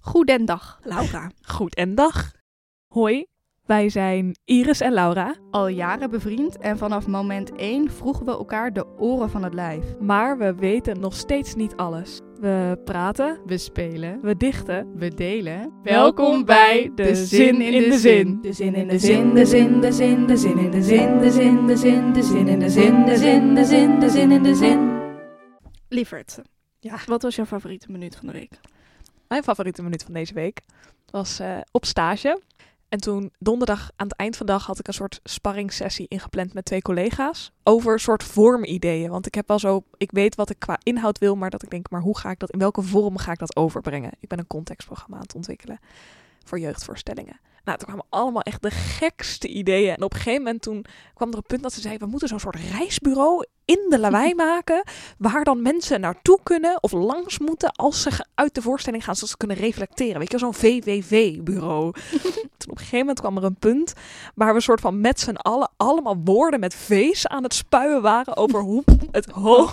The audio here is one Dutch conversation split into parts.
Goedendag, Laura. Goedendag. Hoi, wij zijn Iris en Laura. Al jaren bevriend en vanaf moment 1 vroegen we elkaar de oren van het lijf. Maar we weten nog steeds niet alles. We praten, We spelen, we dichten. we delen. Welkom bij De Zin in de Zin. De zin in de zin, de zin, de zin, de zin in de zin, de zin, de zin, de zin in de zin, de zin, de zin, de zin in de zin. Lieverd, Ja. wat was jouw favoriete minuut van de week? Mijn favoriete minuut van deze week was op stage. En toen donderdag aan het eind van de dag had ik een soort sparringssessie ingepland met 2 collega's. Over een soort vormideeën. Want ik heb wel zo, ik weet wat ik qua inhoud wil, maar dat ik denk, maar hoe ga ik dat, in welke vorm ga ik dat overbrengen? Ik ben een contextprogramma aan het ontwikkelen voor jeugdvoorstellingen. Nou, toen kwamen allemaal echt de gekste ideeën. En op een gegeven moment toen kwam er een punt dat ze zei, we moeten zo'n soort reisbureau in de lawaai maken, waar dan mensen naartoe kunnen of langs moeten als ze uit de voorstelling gaan, zodat ze kunnen reflecteren. Weet je, zo'n VVV-bureau. Toen op een gegeven moment kwam er een punt waar we soort van met z'n allen allemaal woorden met V's aan het spuien waren over hoe het hoog...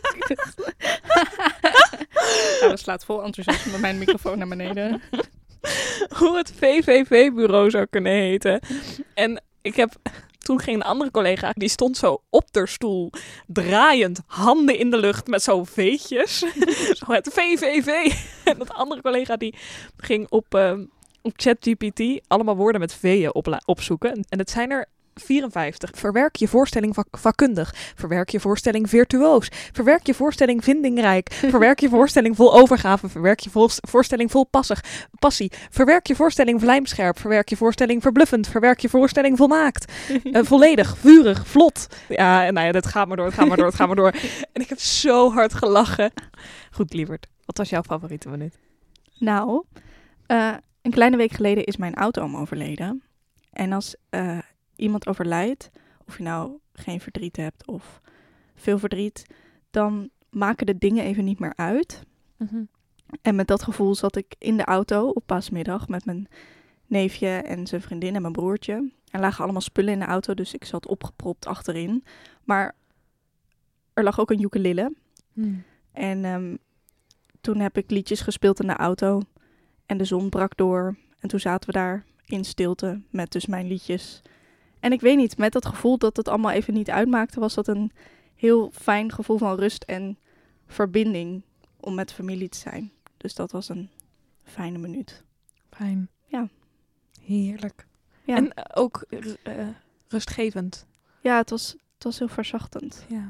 Nou, dat slaat vol enthousiasme met mijn microfoon naar beneden. hoe het VVV-bureau zou kunnen heten. En toen ging een andere collega, die stond zo op de stoel, draaiend, handen in de lucht met zo'n veetjes. Zo het VVV. En dat andere collega die ging op ChatGPT allemaal woorden met V'en opzoeken. En het zijn er 54. Verwerk je voorstelling vakkundig. Verwerk je voorstelling virtuoos. Verwerk je voorstelling vindingrijk. Verwerk je voorstelling vol overgave. Verwerk je voorstelling vol passie. Verwerk je voorstelling vlijmscherp. Verwerk je voorstelling verbluffend. Verwerk je voorstelling volmaakt. Volledig, vurig, vlot. Ja, nou ja, dat gaat maar door. En ik heb zo hard gelachen. Goed, lieverd. Wat was jouw favoriete minuut? Nou, een kleine week geleden is mijn oud-oom overleden. En als iemand overlijdt, of je nou geen verdriet hebt of veel verdriet, dan maken de dingen even niet meer uit. Mm-hmm. En met dat gevoel zat ik in de auto op paasmiddag met mijn neefje en zijn vriendin en mijn broertje. Er lagen allemaal spullen in de auto, dus ik zat opgepropt achterin. Maar er lag ook een ukulele. En toen heb ik liedjes gespeeld in de auto. En de zon brak door. En toen zaten we daar in stilte met dus mijn liedjes. En ik weet niet, met dat gevoel dat het allemaal even niet uitmaakte, was dat een heel fijn gevoel van rust en verbinding om met familie te zijn. Dus dat was een fijne minuut. Fijn. Ja. Heerlijk. Ja, En ook rustgevend. ja, het was heel verzachtend. Ja.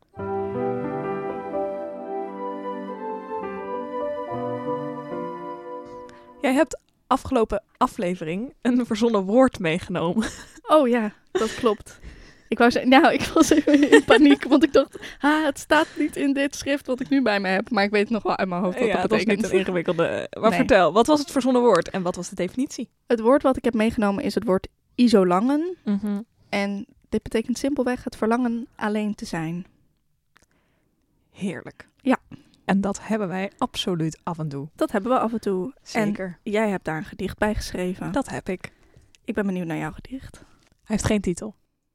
Jij hebt afgelopen aflevering een verzonnen woord meegenomen. Oh ja, dat klopt. Ik was even in paniek, want ik dacht, het staat niet in dit schrift wat ik nu bij me heb. Maar ik weet nog wel uit mijn hoofd wat dat Het was betekent. niet een ingewikkelde. Maar Nee. vertel, wat was het verzonnen woord en wat was de definitie? Het woord wat ik heb meegenomen is het woord isolangen. En dit betekent simpelweg het verlangen alleen te zijn. Heerlijk. Ja. En dat hebben wij absoluut af en toe. Dat hebben we af en toe. Zeker. En jij hebt daar een gedicht bij geschreven. Dat heb ik. Ik ben benieuwd naar jouw gedicht. Hij heeft geen titel.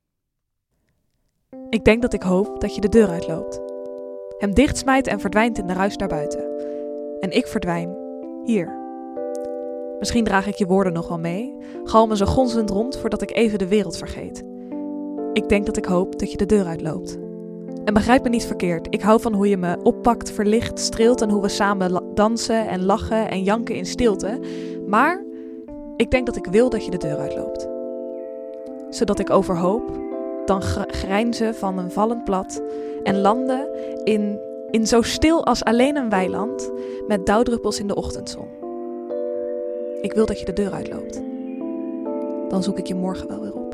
Ik denk dat ik hoop dat je de deur uitloopt. Hem dichtsmijt en verdwijnt in de ruis daarbuiten. En ik verdwijn hier. Misschien draag ik je woorden nog wel mee, galmen ze gonzend rond voordat ik even de wereld vergeet. Ik denk dat ik hoop dat je de deur uitloopt. En begrijp me niet verkeerd, ik hou van hoe je me oppakt, verlicht, streelt en hoe we samen dansen en lachen en janken in stilte. Maar ik denk dat ik wil dat je de deur uitloopt. Zodat ik overhoop, dan grijnzen van een vallend blad en landen in zo stil als alleen een weiland met dauwdruppels in de ochtendzon. Ik wil dat je de deur uitloopt. Dan zoek ik je morgen wel weer op.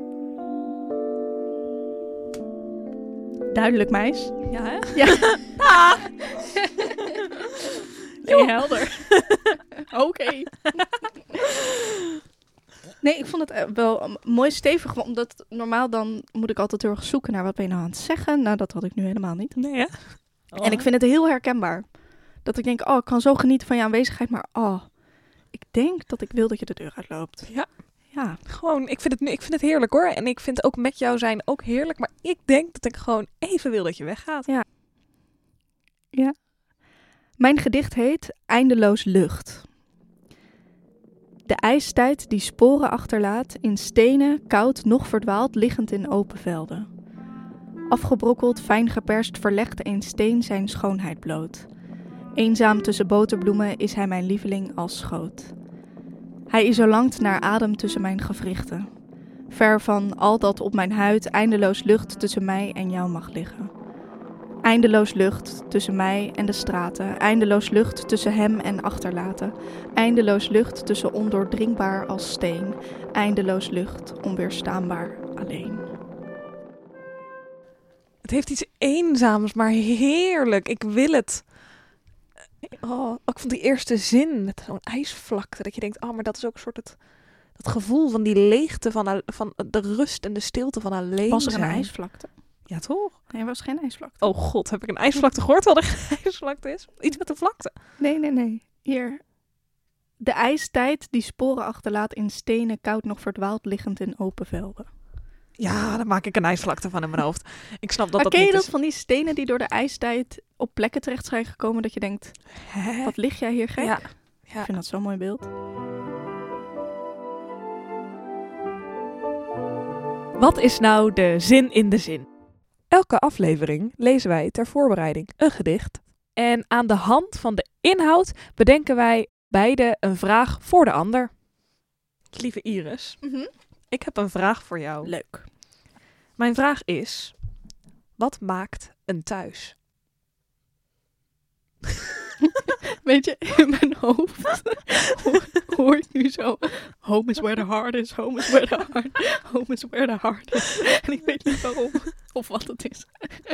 Duidelijk, meis. Ja, hè? Ja. Joh. Nee, helder. Oké. Nee, ik vond het wel mooi stevig, omdat normaal dan moet ik altijd heel erg zoeken naar wat ben je nou aan het zeggen. Nou, dat had ik nu helemaal niet. Nee, hè? En ik vind het heel herkenbaar. Dat ik denk, ik kan zo genieten van je aanwezigheid, maar ik denk dat ik wil dat je de deur uitloopt. Ja. Ja. Gewoon, ik vind het heerlijk hoor. En ik vind ook met jou zijn ook heerlijk. Maar ik denk dat ik gewoon even wil dat je weggaat. Ja. Mijn gedicht heet Eindeloos lucht. De ijstijd die sporen achterlaat in stenen, koud, nog verdwaald, liggend in open velden. Afgebrokkeld, fijn geperst, verlegt een steen zijn schoonheid bloot. Eenzaam tussen boterbloemen is hij mijn lieveling als schoot. Hij isolangt naar adem tussen mijn gewrichten. Ver van al dat op mijn huid eindeloos lucht tussen mij en jou mag liggen. Eindeloos lucht tussen mij en de straten. Eindeloos lucht tussen hem en achterlaten. Eindeloos lucht tussen ondoordringbaar als steen. Eindeloos lucht onweerstaanbaar alleen. Het heeft iets eenzaams, maar heerlijk. Ik wil het. Oh, ik vond die eerste zin met zo'n ijsvlakte. Dat je denkt, oh, maar dat is ook een soort dat gevoel van die leegte, van de rust en de stilte van alleen Was er een zijn. ijsvlakte? Ja, toch? Nee, er was geen ijsvlakte. Oh god, heb ik een ijsvlakte gehoord wat er geen ijsvlakte is? Iets met een vlakte. Nee. Hier. De ijstijd die sporen achterlaat in stenen, koud nog verdwaald, liggend in open velden. Ja, daar maak ik een ijsvlakte van in mijn hoofd. Ik snap dat Maar dat ken je niet dat is. van die stenen die door de ijstijd op plekken terecht zijn gekomen dat je denkt, Hè? wat lig jij hier gek? Ja. Ik vind dat zo'n mooi beeld. Wat is nou de zin in de zin? Elke aflevering lezen wij ter voorbereiding een gedicht. En aan de hand van de inhoud bedenken wij beide een vraag voor de ander. Lieve Iris, ik heb een vraag voor jou. Leuk. Mijn vraag is, wat maakt een thuis? Weet je, in mijn hoofd hoor ik nu zo, home is where the heart is, home is where the heart, home is where the heart is. En ik weet niet waarom of wat het is.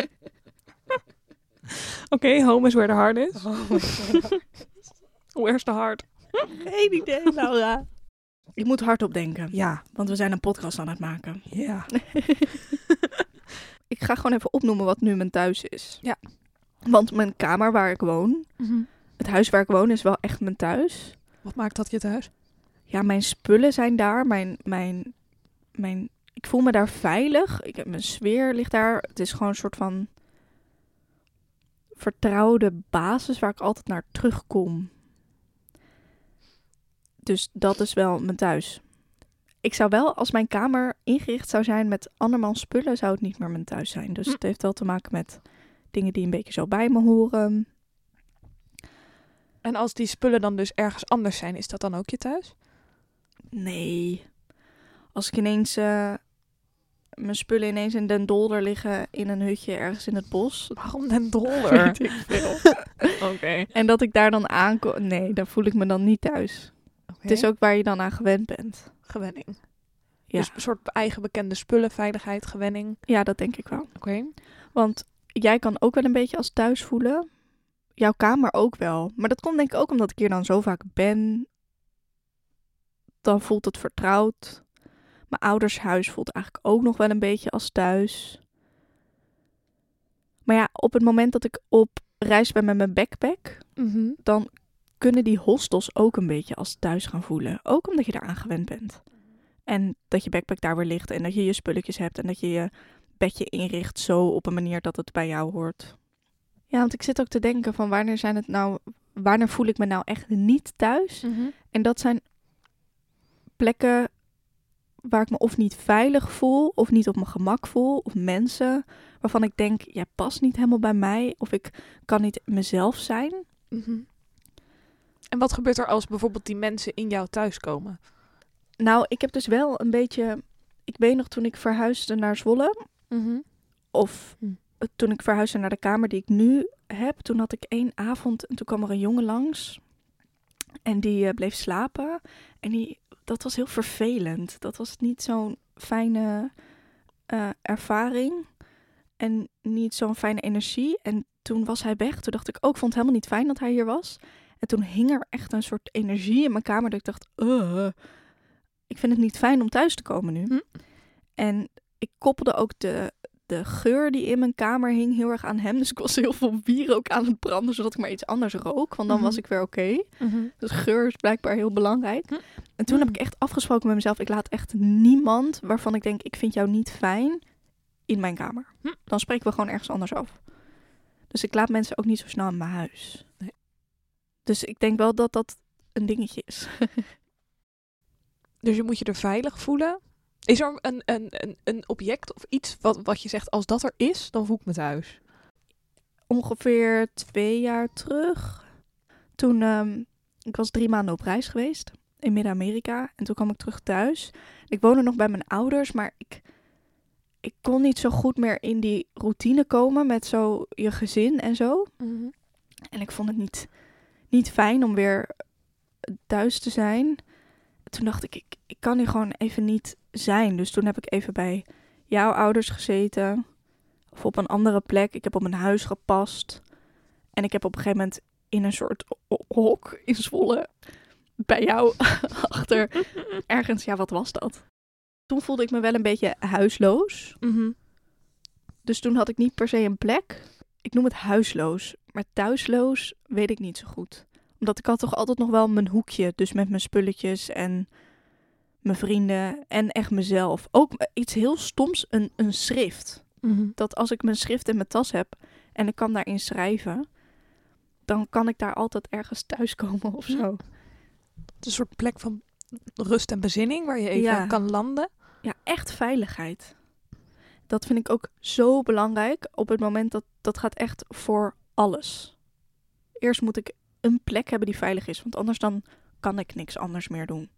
Oké, home is where the heart is. Where's the heart? Geen idee, Laura. Ik moet hardop denken, Ja. want we zijn een podcast aan het maken. Ja. Ik ga gewoon even opnoemen wat nu mijn thuis is. Ja. Want mijn kamer waar ik woon, het huis waar ik woon is wel echt mijn thuis. Wat maakt dat je thuis? Ja, mijn spullen zijn daar. Ik voel me daar veilig. Mijn sfeer ligt daar. Het is gewoon een soort van vertrouwde basis waar ik altijd naar terugkom. Dus dat is wel mijn thuis. Ik zou wel, als mijn kamer ingericht zou zijn met andermans spullen, zou het niet meer mijn thuis zijn. Dus het heeft wel te maken met dingen die een beetje zo bij me horen. En als die spullen dan dus ergens anders zijn, is dat dan ook je thuis? Nee. Als ik ineens mijn spullen ineens in Den Dolder liggen in een hutje ergens in het bos. Waarom Den Dolder? Weet ik veel. Oké. En dat ik daar dan aankom. Nee, daar voel ik me dan niet thuis. Het is ook waar je dan aan gewend bent. gewenning. Ja. Dus een soort eigen bekende spullen, veiligheid, gewenning. Ja, dat denk ik wel. Oké. Want jij kan ook wel een beetje als thuis voelen. Jouw kamer ook wel. Maar dat komt denk ik ook omdat ik hier dan zo vaak ben. Dan voelt het vertrouwd. Mijn ouders huis voelt eigenlijk ook nog wel een beetje als thuis. Maar ja, op het moment dat ik op reis ben met mijn backpack, dan kunnen die hostels ook een beetje als thuis gaan voelen. Ook omdat je daaraan gewend bent. En dat je backpack daar weer ligt en dat je je spulletjes hebt en dat je je bedje inricht zo op een manier dat het bij jou hoort. Ja, want ik zit ook te denken van wanneer voel ik me nou echt niet thuis? En dat zijn plekken waar ik me of niet veilig voel, of niet op mijn gemak voel, of mensen waarvan ik denk, jij past niet helemaal bij mij, of ik kan niet mezelf zijn. En wat gebeurt er als bijvoorbeeld die mensen in jouw thuis komen? Nou, ik heb dus wel een beetje, ik weet nog toen ik verhuisde naar Zwolle, of toen ik verhuisde naar de kamer die ik nu heb, toen had ik 1 avond en toen kwam er een jongen langs en die bleef slapen en dat was heel vervelend. Dat was niet zo'n fijne ervaring en niet zo'n fijne energie. En toen was hij weg. Toen dacht ik ook, vond het helemaal niet fijn dat hij hier was. En toen hing er echt een soort energie in mijn kamer dat ik dacht, ik vind het niet fijn om thuis te komen nu. En ik koppelde ook de geur die in mijn kamer hing heel erg aan hem. Dus ik was heel veel bier ook aan het branden, zodat ik maar iets anders rook. Want dan was ik weer oké. Dus geur is blijkbaar heel belangrijk. En toen heb ik echt afgesproken met mezelf, ik laat echt niemand waarvan ik denk, ik vind jou niet fijn, in mijn kamer. Dan spreken we gewoon ergens anders af. Dus ik laat mensen ook niet zo snel in mijn huis. Nee. Dus ik denk wel dat dat een dingetje is. Dus je moet je er veilig voelen. Is er een object of iets wat je zegt, als dat er is, dan voel ik me thuis? Ongeveer 2 jaar terug. Toen, ik was 3 maanden op reis geweest in Midden-Amerika. En toen kwam ik terug thuis. Ik woonde nog bij mijn ouders, maar ik kon niet zo goed meer in die routine komen met zo je gezin en zo. Mhm. En ik vond het niet fijn om weer thuis te zijn. Toen dacht ik kan hier gewoon even niet zijn. Dus toen heb ik even bij jouw ouders gezeten. Of op een andere plek. Ik heb op een huis gepast. En ik heb op een gegeven moment in een soort hok in Zwolle bij jou achter ergens, ja, wat was dat? Toen voelde ik me wel een beetje huisloos. Mhm. Dus toen had ik niet per se een plek. Ik noem het huisloos. Maar thuisloos weet ik niet zo goed. Omdat ik had toch altijd nog wel mijn hoekje. Dus met mijn spulletjes en mijn vrienden en echt mezelf. Ook iets heel stoms, een schrift. Mhm. Dat als ik mijn schrift in mijn tas heb en ik kan daarin schrijven, dan kan ik daar altijd ergens thuiskomen of zo. Het is een soort plek van rust en bezinning waar je even kan landen. Ja, echt veiligheid. Dat vind ik ook zo belangrijk op het moment dat gaat echt voor alles. Eerst moet ik een plek hebben die veilig is, want anders dan kan ik niks anders meer doen.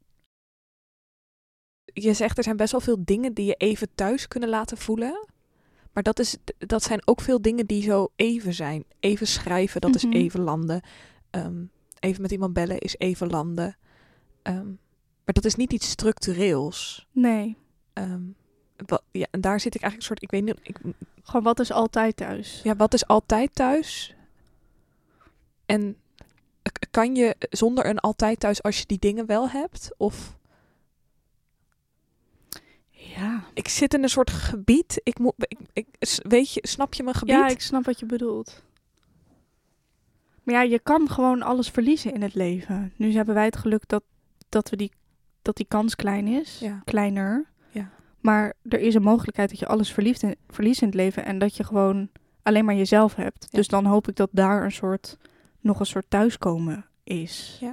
Je zegt er zijn best wel veel dingen die je even thuis kunnen laten voelen. Maar dat zijn ook veel dingen die zo even zijn. Even schrijven, dat is even landen. Even met iemand bellen is even landen. Maar dat is niet iets structureels. Nee. En daar zit ik eigenlijk een soort, ik weet niet. Gewoon wat is altijd thuis? Ja, wat is altijd thuis? En kan je zonder een altijd thuis als je die dingen wel hebt? Of... Ja. Ik zit in een soort gebied. Weet je, snap je mijn gebied? Ja, ik snap wat je bedoelt. Maar ja, je kan gewoon alles verliezen in het leven. Nu hebben wij het geluk dat die kans klein is. Ja. Kleiner. Ja. Maar er is een mogelijkheid dat je alles verliest in het leven. En dat je gewoon alleen maar jezelf hebt. Ja. Dus dan hoop ik dat daar nog een soort thuiskomen is. Ja.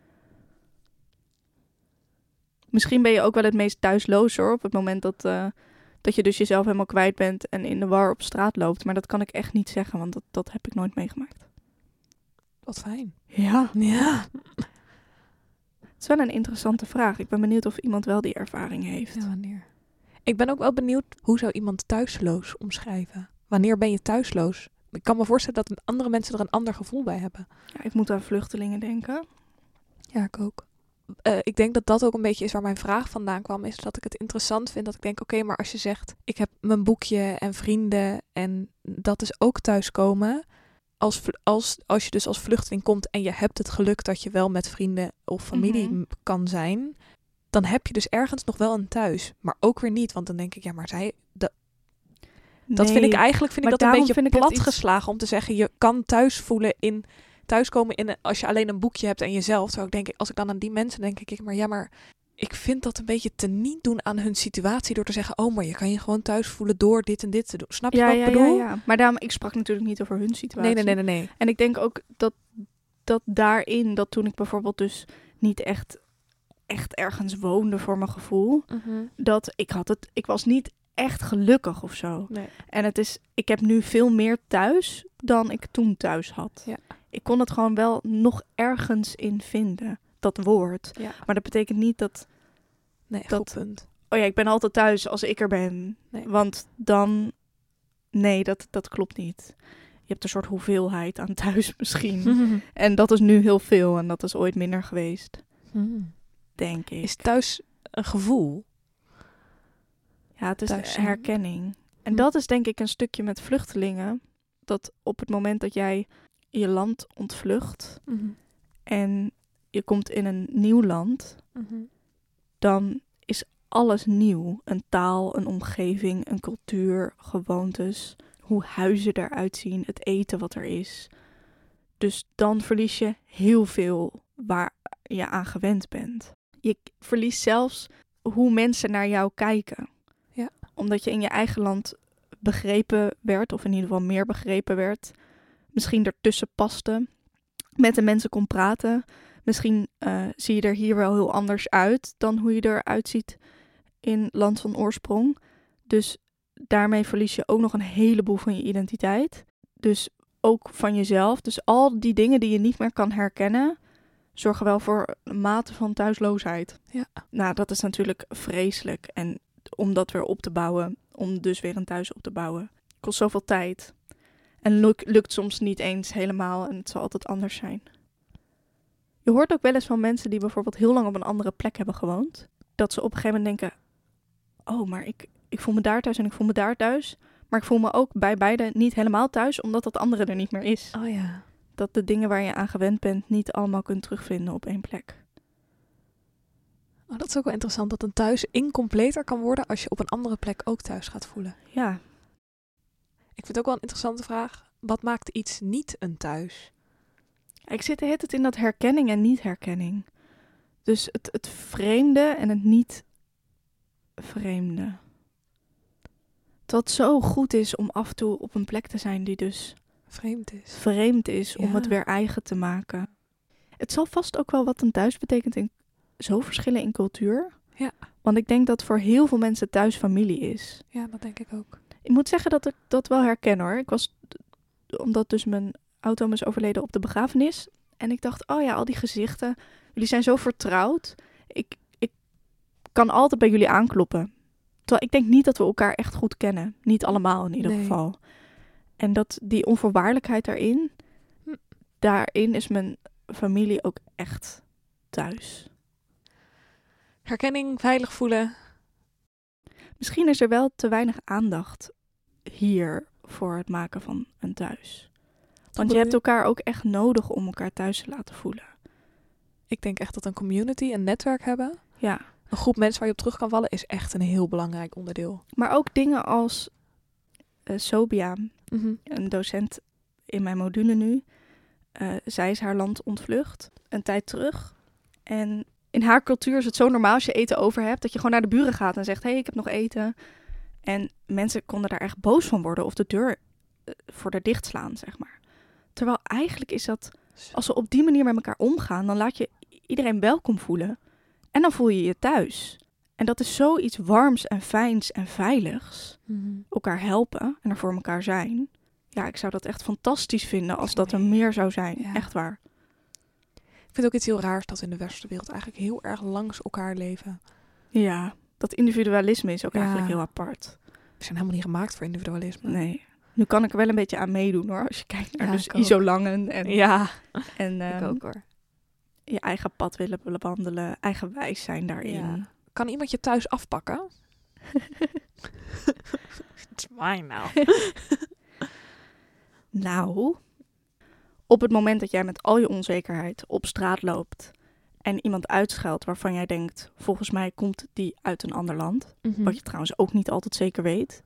Misschien ben je ook wel het meest thuisloos hoor. Op het moment dat je dus jezelf helemaal kwijt bent en in de war op straat loopt. Maar dat kan ik echt niet zeggen, want dat heb ik nooit meegemaakt. Wat fijn. Ja. Ja. Het is wel een interessante vraag. Ik ben benieuwd of iemand wel die ervaring heeft. Ja, wanneer? Ik ben ook wel benieuwd, hoe zou iemand thuisloos omschrijven? Wanneer ben je thuisloos? Ik kan me voorstellen dat andere mensen er een ander gevoel bij hebben. Ja, ik moet aan vluchtelingen denken. Ja, ik ook. Ik denk dat dat ook een beetje is waar mijn vraag vandaan kwam. Is dat ik het interessant vind dat ik denk, oké, maar als je zegt, ik heb mijn boekje en vrienden en dat is ook thuiskomen. Als je dus als vluchteling komt en je hebt het geluk dat je wel met vrienden of familie kan zijn, dan heb je dus ergens nog wel een thuis. Maar ook weer niet, want dan denk ik, ja, maar dat vind ik eigenlijk dat een beetje platgeslagen om te zeggen, je kan thuiskomen als je alleen een boekje hebt en jezelf. Terwijl ik denk, als ik dan aan die mensen denk, maar ik vind dat een beetje teniet doen aan hun situatie door te zeggen, oh, maar je kan je gewoon thuis voelen door dit en dit te doen. Snap je wat ik bedoel? Ja. Maar daarom, ik sprak natuurlijk niet over hun situatie. Nee. En ik denk ook dat daarin, dat toen ik bijvoorbeeld dus niet echt ergens woonde voor mijn gevoel, dat ik was niet echt gelukkig of zo. Nee. En ik heb nu veel meer thuis dan ik toen thuis had. Ja. Ik kon het gewoon wel nog ergens in vinden, dat woord. Ja. Maar dat betekent niet dat... Nee, goed punt. Oh ja, ik ben altijd thuis als ik er ben. Nee. Want dan... Nee, dat klopt niet. Je hebt een soort hoeveelheid aan thuis misschien. En dat is nu heel veel en dat is ooit minder geweest. Denk ik. Is thuis een gevoel? Ja, het is herkenning. En dat is denk ik een stukje met vluchtelingen. Dat op het moment dat jij je land ontvlucht en je komt in een nieuw land, dan is alles nieuw. Een taal, een omgeving, een cultuur, gewoontes, hoe huizen eruit zien, het eten wat er is. Dus dan verlies je heel veel waar je aan gewend bent. Je verliest zelfs hoe mensen naar jou kijken. Ja. Omdat je in je eigen land begrepen werd, of in ieder geval meer begrepen werd. Misschien ertussen paste. Met de mensen kon praten. Misschien zie je er hier wel heel anders uit dan hoe je eruit ziet in land van oorsprong. Dus daarmee verlies je ook nog een heleboel van je identiteit. Dus ook van jezelf. Dus al die dingen die je niet meer kan herkennen, zorgen wel voor een mate van thuisloosheid. Ja. Nou, dat is natuurlijk vreselijk. En om dat weer op te bouwen, om dus weer een thuis op te bouwen, kost zoveel tijd. En lukt soms niet eens helemaal en het zal altijd anders zijn. Je hoort ook wel eens van mensen die bijvoorbeeld heel lang op een andere plek hebben gewoond, dat ze op een gegeven moment denken, oh, maar ik voel me daar thuis en ik voel me daar thuis. Maar ik voel me ook bij beide niet helemaal thuis, omdat dat andere er niet meer is. Oh ja. Dat de dingen waar je aan gewend bent niet allemaal kunt terugvinden op één plek. Oh, dat is ook wel interessant, dat een thuis incompleter kan worden als je op een andere plek ook thuis gaat voelen. Ja. Ik vind het ook wel een interessante vraag. Wat maakt iets niet een thuis? Ik zit de hele tijd in dat herkenning en niet-herkenning. Dus het vreemde en het niet-vreemde. Dat zo goed is om af en toe op een plek te zijn die dus vreemd is om het weer eigen te maken. Het zal vast ook wel wat een thuis betekent zo verschillen in cultuur. Ja. Want ik denk dat voor heel veel mensen thuis familie is. Ja, dat denk ik ook. Ik moet zeggen dat ik dat wel herken hoor. Omdat dus mijn oud-oom is overleden op de begrafenis. En ik dacht, oh ja, al die gezichten. Jullie zijn zo vertrouwd. Ik kan altijd bij jullie aankloppen. Terwijl ik denk niet dat we elkaar echt goed kennen. Niet allemaal in ieder geval. En dat die onvoorwaardelijkheid daarin is mijn familie ook echt thuis. Herkenning, veilig voelen. Misschien is er wel te weinig aandacht hier voor het maken van een thuis. Want je hebt elkaar ook echt nodig om elkaar thuis te laten voelen. Ik denk echt dat een community, een netwerk hebben. Ja. Een groep mensen waar je op terug kan vallen is echt een heel belangrijk onderdeel. Maar ook dingen als Sobia, Mm-hmm. een docent in mijn module nu. Zij is haar land ontvlucht een tijd terug. En in haar cultuur is het zo normaal als je eten over hebt, dat je gewoon naar de buren gaat en zegt, hey, ik heb nog eten. En mensen konden daar echt boos van worden of de deur voor haar dichtslaan, zeg maar. Terwijl eigenlijk is dat, als we op die manier met elkaar omgaan, dan laat je iedereen welkom voelen. En dan voel je je thuis. En dat is zoiets warms en fijns en veiligs. Mm-hmm. Elkaar helpen en er voor elkaar zijn. Ja, ik zou dat echt fantastisch vinden als dat er meer zou zijn. Ja. Echt waar. Ik vind ook iets heel raars dat we in de westerse wereld eigenlijk heel erg langs elkaar leven. Ja, dat individualisme is ook eigenlijk heel apart. We zijn helemaal niet gemaakt voor individualisme. Nee. Nu kan ik er wel een beetje aan meedoen hoor. Als je kijkt naar dus ik ook. isolangen en, ik ook hoor. Je eigen pad willen wandelen, eigenwijs zijn daarin. Ja. Kan iemand je thuis afpakken? It's mine now. Nou, op het moment dat jij met al je onzekerheid op straat loopt en iemand uitscheldt waarvan jij denkt, volgens mij komt die uit een ander land, Mm-hmm. wat je trouwens ook niet altijd zeker weet,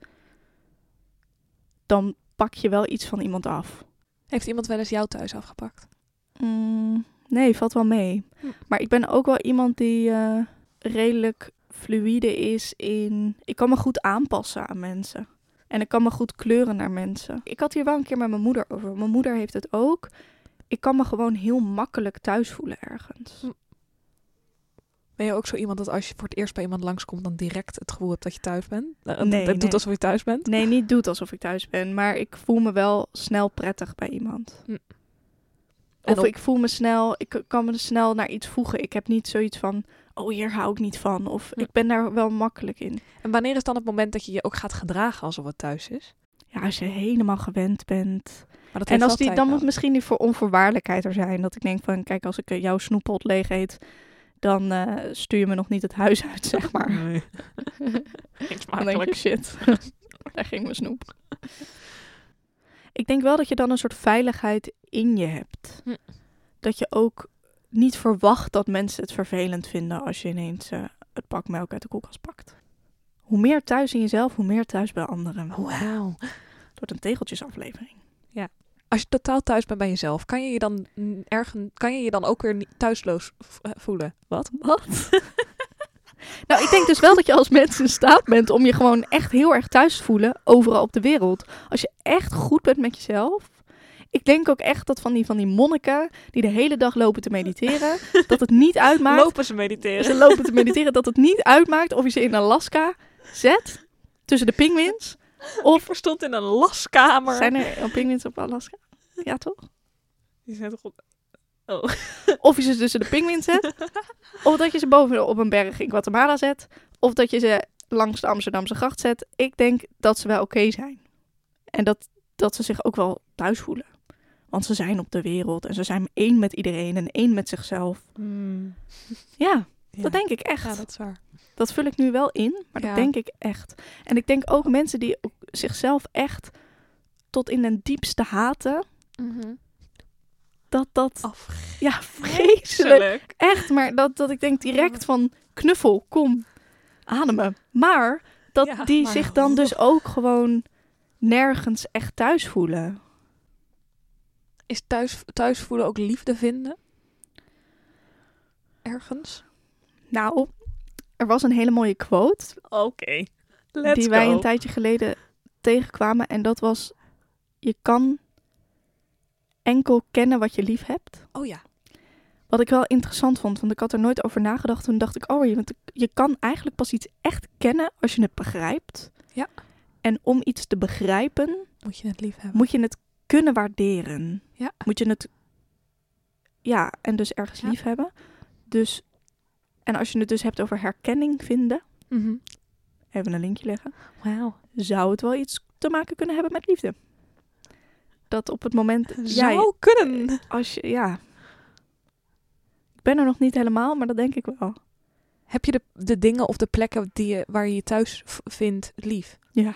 dan pak je wel iets van iemand af. Heeft iemand wel eens jou thuis afgepakt? Nee, valt wel mee. Hm. Maar ik ben ook wel iemand die redelijk fluïde is in, ik kan me goed aanpassen aan mensen. En ik kan me goed kleuren naar mensen. Ik had hier wel een keer met mijn moeder over. Mijn moeder heeft het ook. Ik kan me gewoon heel makkelijk thuis voelen ergens. Ben je ook zo iemand dat als je voor het eerst bij iemand langskomt, dan direct het gevoel hebt dat je thuis bent? Nee. Het doet alsof je thuis bent? Nee, niet doet alsof ik thuis ben. Maar ik voel me wel snel prettig bij iemand. Hm. Of ik voel me snel, ik kan me snel naar iets voegen. Ik heb niet zoiets van, oh hier hou ik niet van. Of ik ben daar wel makkelijk in. En wanneer is dan het moment dat je je ook gaat gedragen alsof het thuis is? Ja, als je helemaal gewend bent. Maar dat En heeft als die, altijd dan wel. moet misschien die voor onvoorwaardelijkheid er zijn. Dat ik denk van, kijk, als ik jouw snoeppot leeg eet, dan stuur je me nog niet het huis uit, zeg maar. Nee. Dan denk ik, shit, daar ging mijn snoep. Ik denk wel dat je dan een soort veiligheid in je hebt. Hm. Dat je ook niet verwacht dat mensen het vervelend vinden als je ineens het pak melk uit de koelkast pakt. Hoe meer thuis in jezelf, hoe meer thuis bij anderen. Wauw. Het wordt een tegeltjesaflevering. Als je totaal thuis bent bij jezelf, kan je je dan ook weer niet thuisloos voelen? Wat? Nou, ik denk dus wel dat je als mens in staat bent om je gewoon echt heel erg thuis te voelen overal op de wereld. Als je echt goed bent met jezelf. ik denk ook echt dat van die monniken die de hele dag lopen te mediteren, dat het niet uitmaakt. Lopen ze mediteren. Ze lopen te mediteren, dat het niet uitmaakt of je ze in Alaska zet, tussen de pinguïns. Of Verstond in een laskamer. zijn er pinguïns op Alaska? Ja, toch? Die zijn toch op... Oh. Of je ze tussen de pinguïns zet, of dat je ze boven op een berg in Guatemala zet, of dat je ze langs de Amsterdamse gracht zet. Ik denk dat ze wel oké zijn. En dat ze zich ook wel thuis voelen. Want ze zijn op de wereld en ze zijn één met iedereen en één met zichzelf. Ja, dat denk ik echt. Ja, dat is waar. Dat vul ik nu wel in, maar dat denk ik echt. En ik denk ook mensen die ook zichzelf echt tot in den diepste haten. Ja, vreselijk. Echt, maar dat ik denk direct van knuffel, kom, ademen. Maar die zich dan dus ook gewoon nergens echt thuis voelen. Is thuis voelen ook liefde vinden? Ergens? Nou, er was een hele mooie quote. Oké. Die wij een tijdje geleden tegenkwamen. En dat was, je kan enkel kennen wat je lief hebt. Oh ja. Wat ik wel interessant vond, want ik had er nooit over nagedacht. Toen dacht ik, want je kan eigenlijk pas iets echt kennen als je het begrijpt. Ja. En om iets te begrijpen, moet je het lief hebben. moet je het kunnen waarderen. Ja. Moet je het, en dus ergens lief hebben. Dus, en als je het dus hebt over herkenning vinden, even een linkje leggen, zou het wel iets te maken kunnen hebben met liefde. Dat op het moment... Zou kunnen. Als je, ik ben er nog niet helemaal, maar dat denk ik wel. Heb je de dingen of de plekken waar je je thuis vindt lief? Ja.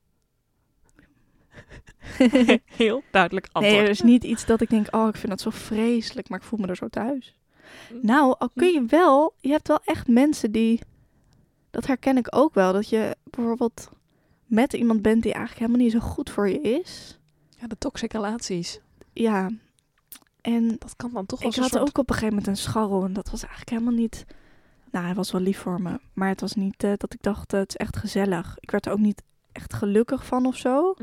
Heel duidelijk antwoord. Nee, er is niet iets dat ik denk, ik vind dat zo vreselijk, maar ik voel me er zo thuis. Nou, al kun je wel, je hebt wel echt mensen die, dat herken ik ook wel, dat je bijvoorbeeld met iemand bent die eigenlijk helemaal niet zo goed voor je is. Ja, de toxic relaties. Ja. En dat kan dan toch wel. Ik had ook op een gegeven moment een scharrel en dat was eigenlijk helemaal niet... Nou, hij was wel lief voor me, maar het was niet dat ik dacht, het is echt gezellig. Ik werd er ook niet echt gelukkig van of zo.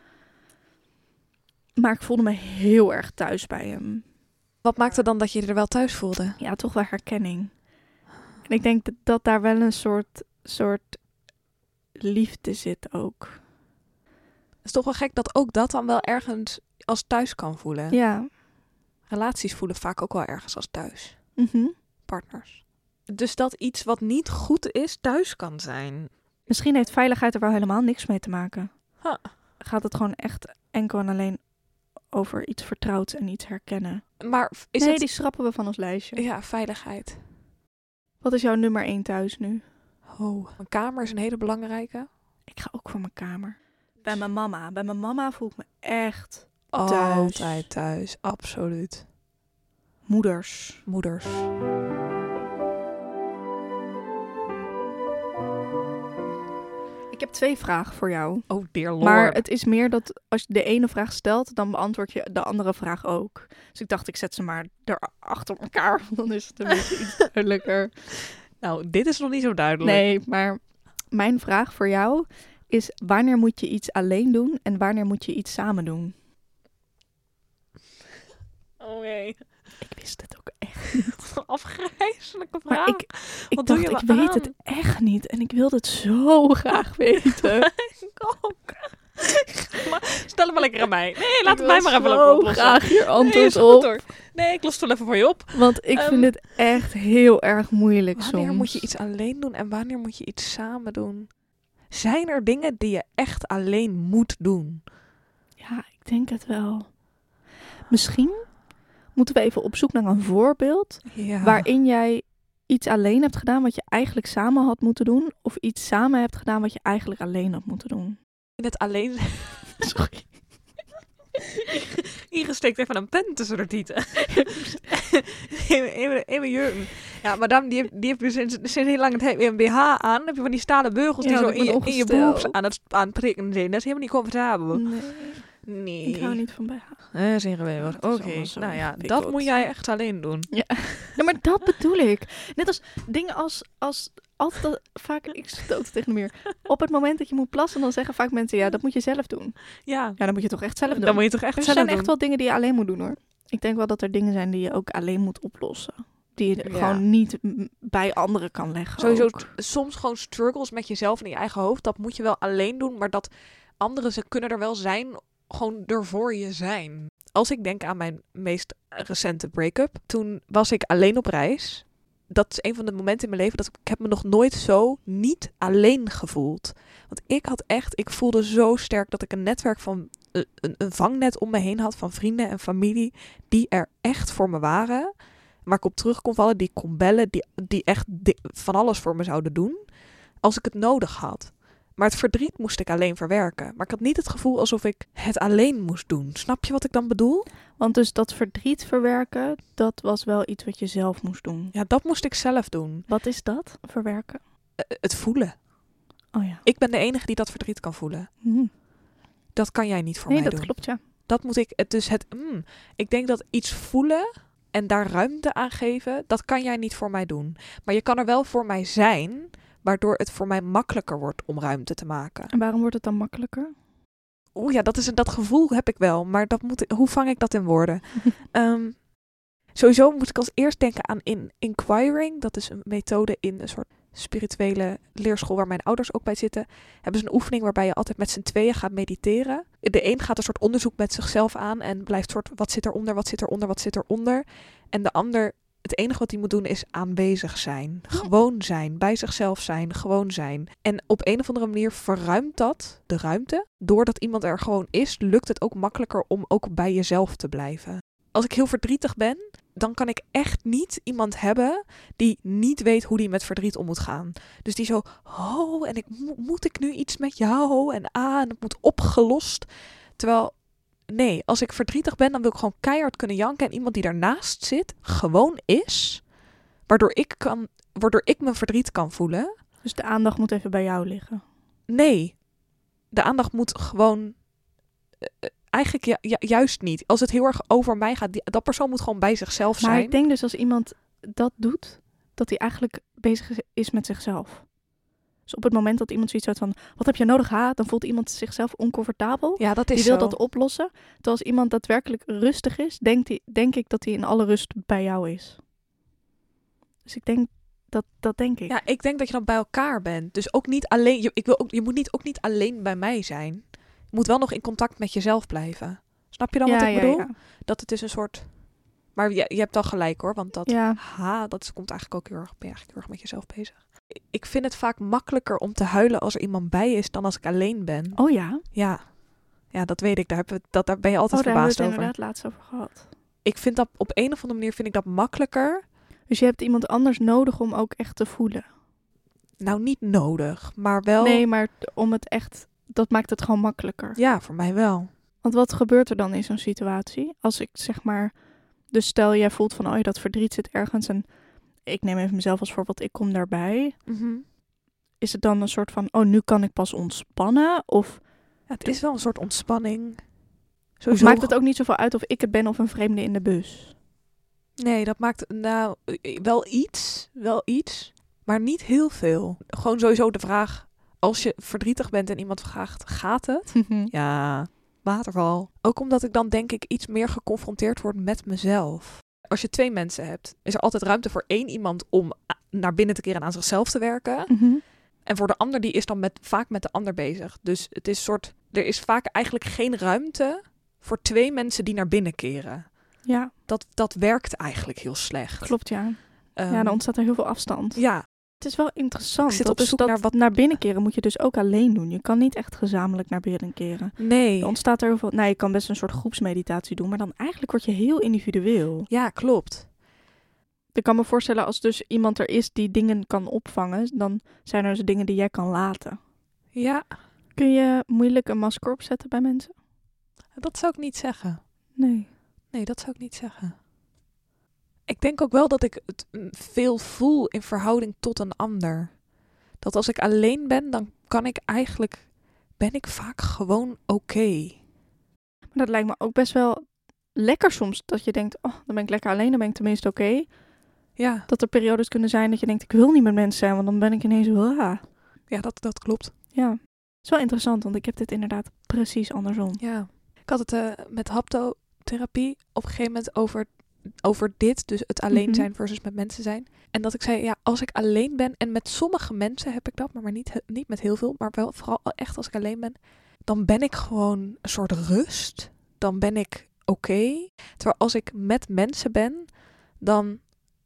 Maar ik voelde me heel erg thuis bij hem. Wat maakte dan dat je er wel thuis voelde? Ja, toch wel herkenning. En ik denk dat daar wel een soort liefde zit ook. Het is toch wel gek dat ook dat dan wel ergens als thuis kan voelen. Ja. Relaties voelen vaak ook wel ergens als thuis. Partners. Dus dat iets wat niet goed is, thuis kan zijn. Misschien heeft veiligheid er wel helemaal niks mee te maken. Gaat het gewoon echt enkel en alleen over iets vertrouwds en iets herkennen. Maar die schrappen we van ons lijstje. Ja, veiligheid. Wat is jouw nummer 1 thuis nu? Mijn kamer is een hele belangrijke. Ik ga ook voor mijn kamer. Bij mijn mama. Bij mijn mama voel ik me echt thuis. Altijd thuis, absoluut. Moeders. Ik heb 2 vragen voor jou. Oh dear lord. Maar het is meer dat als je de ene vraag stelt, dan beantwoord je de andere vraag ook. Dus ik dacht, ik zet ze maar er achter elkaar. Dan is het een beetje iets duidelijker. Nou, dit is nog niet zo duidelijk. Nee, maar mijn vraag voor jou is, wanneer moet je iets alleen doen en wanneer moet je iets samen doen? Oh nee. Ik wist het ook echt niet. Afgrijzelijke vraag. Maar ik dacht, ik weet het echt niet. En ik wilde het zo graag weten. Ik ook. Stel hem maar lekker aan mij. Nee, laat het mij maar even oplossen. Graag hier antwoord op. Nee, ik los het wel even voor je op. Want ik vind het echt heel erg moeilijk soms. Wanneer moet je iets alleen doen en wanneer moet je iets samen doen? Zijn er dingen die je echt alleen moet doen? Ja, ik denk het wel. Misschien moeten we even op zoek naar een voorbeeld waarin jij iets alleen hebt gedaan wat je eigenlijk samen had moeten doen, of iets samen hebt gedaan wat je eigenlijk alleen had moeten doen. In het alleen... Sorry. Iris steekt even een pen tussen haar tieten. Even jurken. Ja, madame, die heeft dus sinds heel lang een BH aan. Dan heb je van die stalen beugels die zo in je boobs aan het prikken zijn. Dat is helemaal niet comfortabel. Nee. Ik hou niet van BH. Dat is ingewikkeld. Oké, nou ja, dat moet jij echt alleen doen. Ja, maar dat bedoel ik. Net als dingen altijd vaak, ik stoot tegen de muur. Op het moment dat je moet plassen, dan zeggen vaak mensen, ja, dat moet je zelf doen. Ja, Ja, dan moet je toch echt zelf doen. dan moet je toch echt Er zelf zijn doen. echt wel dingen die je alleen moet doen, hoor. Ik denk wel dat er dingen zijn die je ook alleen moet oplossen. Die je Ja. gewoon niet bij anderen kan leggen. Sowieso ook. soms gewoon struggles met jezelf en in je eigen hoofd. Dat moet je wel alleen doen. Maar dat anderen ze kunnen er wel zijn. Gewoon er voor je zijn. Als ik denk aan mijn meest recente break-up. Toen was ik alleen op reis. Dat is een van de momenten in mijn leven dat ik heb me nog nooit zo niet alleen gevoeld. Want ik voelde zo sterk dat ik een netwerk van een vangnet om me heen had van vrienden en familie die er echt voor me waren. Waar ik op terug kon vallen, die ik kon bellen, die echt van alles voor me zouden doen. Als ik het nodig had. Maar het verdriet moest ik alleen verwerken. Maar ik had niet het gevoel alsof ik het alleen moest doen. Snap je wat ik dan bedoel? Want dus dat verdriet verwerken, dat was wel iets wat je zelf moest doen. Ja, dat moest ik zelf doen. Wat is dat, verwerken? Het voelen. Oh ja. Ik ben de enige die dat verdriet kan voelen. Dat kan jij niet voor Nee, mij dat doen. klopt, ja. Dat moet ik. Ik denk dat iets voelen en daar ruimte aan geven, dat kan jij niet voor mij doen. Maar je kan er wel voor mij zijn, waardoor het voor mij makkelijker wordt om ruimte te maken. En waarom wordt het dan makkelijker? Oeh ja, dat gevoel heb ik wel. Maar hoe vang ik dat in woorden? Sowieso moet ik als eerst denken aan inquiring. Dat is een methode in een soort spirituele leerschool waar mijn ouders ook bij zitten. Hebben ze een oefening waarbij je altijd met z'n tweeën gaat mediteren. De een gaat een soort onderzoek met zichzelf aan en blijft soort wat zit eronder, wat zit eronder, wat zit eronder. En de ander, het enige wat hij moet doen is aanwezig zijn. Gewoon zijn, bij zichzelf zijn, gewoon zijn. En op een of andere manier verruimt dat de ruimte. Doordat iemand er gewoon is, lukt het ook makkelijker om ook bij jezelf te blijven. Als ik heel verdrietig ben, dan kan ik echt niet iemand hebben die niet weet hoe die met verdriet om moet gaan. Dus die zo, en moet ik nu iets met jou? En het moet opgelost. Terwijl, nee, als ik verdrietig ben, dan wil ik gewoon keihard kunnen janken. En iemand die daarnaast zit, gewoon is, waardoor ik mijn verdriet kan voelen. Dus de aandacht moet even bij jou liggen. Nee, de aandacht moet gewoon... Eigenlijk juist niet. Als het heel erg over mij gaat, dat persoon moet gewoon bij zichzelf zijn. Maar ik denk dus als iemand dat doet, dat hij eigenlijk bezig is met zichzelf. Dus op het moment dat iemand zoiets uit van, wat heb je nodig, dan voelt iemand zichzelf oncomfortabel. Ja, dat is Die wil zo. dat oplossen. Terwijl als iemand daadwerkelijk rustig is, denk ik dat hij in alle rust bij jou is. Dus ik denk, dat denk ik. Ja, ik denk dat je dan bij elkaar bent. Dus ook niet alleen, je moet ook niet alleen bij mij zijn. Je moet wel nog in contact met jezelf blijven. Snap je dan wat ik bedoel? Ja. Dat het is een soort... Maar je hebt al gelijk hoor, want dat... Ja. Dat komt eigenlijk ook ben je eigenlijk heel erg met jezelf bezig. Ik vind het vaak makkelijker om te huilen als er iemand bij is dan als ik alleen ben. Oh ja? Ja, dat weet ik. Daar ben je altijd Daar hebben we verbaasd het over. inderdaad laatst over gehad. Ik vind dat op een of andere manier vind ik dat makkelijker. Dus je hebt iemand anders nodig om ook echt te voelen. Nou, niet nodig, maar wel... Nee, maar om het echt... Dat maakt het gewoon makkelijker. Ja, voor mij wel. Want wat gebeurt er dan in zo'n situatie? Als ik zeg maar... Dus stel jij voelt van... Oh, dat verdriet zit ergens en... Ik neem even mezelf als voorbeeld. Ik kom daarbij. Mm-hmm. Is het dan een soort van... Oh, nu kan ik pas ontspannen? Of Het is wel een soort ontspanning. Of maakt het ook niet zoveel uit of ik het ben of een vreemde in de bus? Nee, dat maakt nou wel iets, maar niet heel veel. Gewoon sowieso de vraag, als je verdrietig bent en iemand vraagt, gaat het? Ja, waterval. Ook omdat ik dan denk ik iets meer geconfronteerd word met mezelf. Als je 2 mensen hebt, is er altijd ruimte voor 1 iemand om naar binnen te keren en aan zichzelf te werken. En voor de ander, die is dan vaak met de ander bezig. Dus het is er is vaak eigenlijk geen ruimte voor 2 mensen die naar binnen keren. Ja. Dat werkt eigenlijk heel slecht. Klopt, ja. Dan ontstaat er heel veel afstand. Ja. Het is wel interessant. Ik zit op zoek naar wat... Naar binnen keren moet je dus ook alleen doen. Je kan niet echt gezamenlijk naar binnen keren. Nee. Er ontstaat er heel veel... Nou, je kan best een soort groepsmeditatie doen, maar dan eigenlijk word je heel individueel. Ja, klopt. Ik kan me voorstellen als dus iemand er is die dingen kan opvangen, dan zijn er dus dingen die jij kan laten. Ja. Kun je moeilijk een masker opzetten bij mensen? Dat zou ik niet zeggen. Nee. Nee, dat zou ik niet zeggen. Ik denk ook wel dat ik het veel voel in verhouding tot een ander. Dat als ik alleen ben, dan ben ik vaak gewoon oké. Maar dat lijkt me ook best wel lekker soms, dat je denkt, oh, dan ben ik lekker alleen, dan ben ik tenminste oké. Ja, Dat er periodes kunnen zijn dat je denkt, ik wil niet met mensen zijn, want dan ben ik ineens ja dat klopt. Ja, het is wel interessant, want ik heb dit inderdaad precies andersom. Ja. Ik had het met haptotherapie op een gegeven moment over dit. Dus het alleen zijn versus met mensen zijn. En dat ik zei, ja, als ik alleen ben. En met sommige mensen heb ik dat, maar niet met heel veel. Maar wel vooral echt als ik alleen ben. Dan ben ik gewoon een soort rust. Dan ben ik oké. Terwijl als ik met mensen ben, dan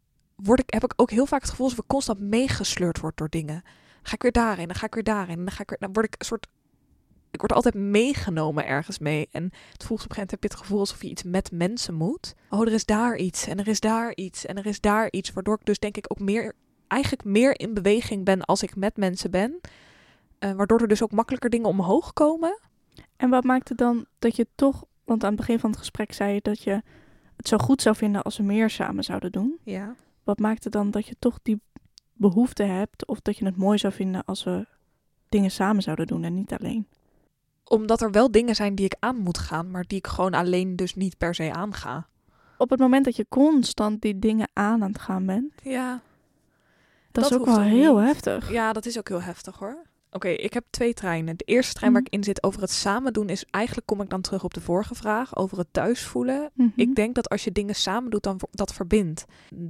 heb ik ook heel vaak het gevoel alsof ik constant meegesleurd word door dingen. Dan ga ik weer daarin, dan ga ik weer daarin. Dan word ik een soort... Ik word altijd meegenomen ergens mee. En het voelt op een gegeven moment heb je het gevoel alsof je iets met mensen moet. Oh, er is daar iets en er is daar iets en er is daar iets. Waardoor ik dus denk ik ook eigenlijk meer in beweging ben als ik met mensen ben. Waardoor er dus ook makkelijker dingen omhoog komen. En wat maakt het dan dat je toch... Want aan het begin van het gesprek zei je dat je het zo goed zou vinden als we meer samen zouden doen. Ja. Wat maakt het dan dat je toch die behoefte hebt of dat je het mooi zou vinden als we dingen samen zouden doen en niet alleen? Omdat er wel dingen zijn die ik aan moet gaan, maar die ik gewoon alleen dus niet per se aanga. Op het moment dat je constant die dingen aan het gaan bent, Ja. dat is Dat ook hoeft wel ook heel niet. heftig. Ja, dat is ook heel heftig hoor. Oké, ik heb 2 treinen. De eerste trein waar ik in zit over het samen doen is... Eigenlijk kom ik dan terug op de vorige vraag over het thuis voelen. Mhm. Ik denk dat als je dingen samen doet, dan dat verbindt.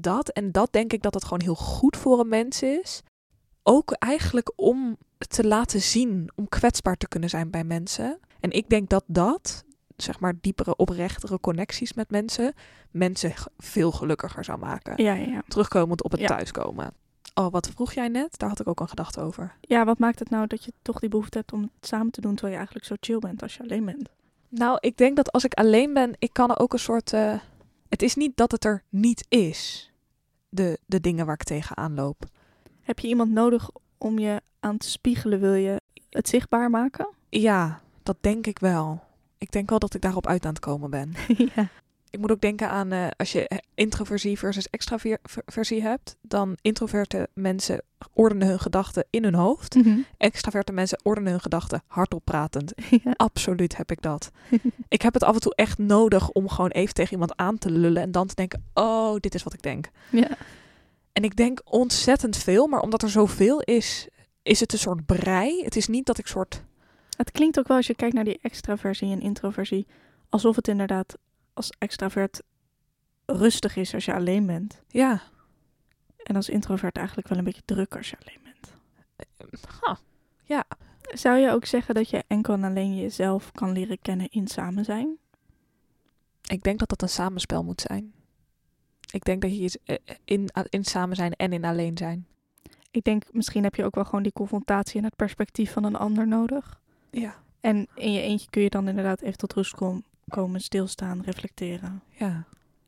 Dat denk ik dat het gewoon heel goed voor een mens is. Ook eigenlijk om te laten zien, om kwetsbaar te kunnen zijn bij mensen. En ik denk dat, zeg maar diepere, oprechtere connecties met mensen veel gelukkiger zou maken. Ja. Terugkomend op het Ja. thuiskomen. Oh, wat vroeg jij net? Daar had ik ook een gedachte over. Ja, wat maakt het nou dat je toch die behoefte hebt om het samen te doen terwijl je eigenlijk zo chill bent als je alleen bent? Nou, ik denk dat als ik alleen ben, ik kan er ook een soort... het is niet dat het er niet is, de dingen waar ik tegenaan loop. Heb je iemand nodig om je aan te spiegelen? Wil je het zichtbaar maken? Ja, dat denk ik wel. Ik denk wel dat ik daarop uit aan het komen ben. Ja. Ik moet ook denken aan als je introversie versus extraversie hebt, dan introverte mensen ordenen hun gedachten in hun hoofd. Extraverte mensen ordenen hun gedachten hardop pratend. Ja. Absoluut heb ik dat. Ik heb het af en toe echt nodig om gewoon even tegen iemand aan te lullen en dan te denken, oh, dit is wat ik denk. Ja. En ik denk ontzettend veel, maar omdat er zoveel is het een soort brei. Het is niet dat ik soort... Het klinkt ook wel als je kijkt naar die extraversie en introversie, alsof het inderdaad als extravert rustig is als je alleen bent. Ja. En als introvert eigenlijk wel een beetje druk als je alleen bent. Ja. Zou je ook zeggen dat je enkel en alleen jezelf kan leren kennen in samen zijn? Ik denk dat dat een samenspel moet zijn. Ik denk dat je in samen zijn en in alleen zijn. Ik denk, misschien heb je ook wel gewoon die confrontatie en het perspectief van een ander nodig. Ja. En in je eentje kun je dan inderdaad even tot rust komen, stilstaan, reflecteren. Ja.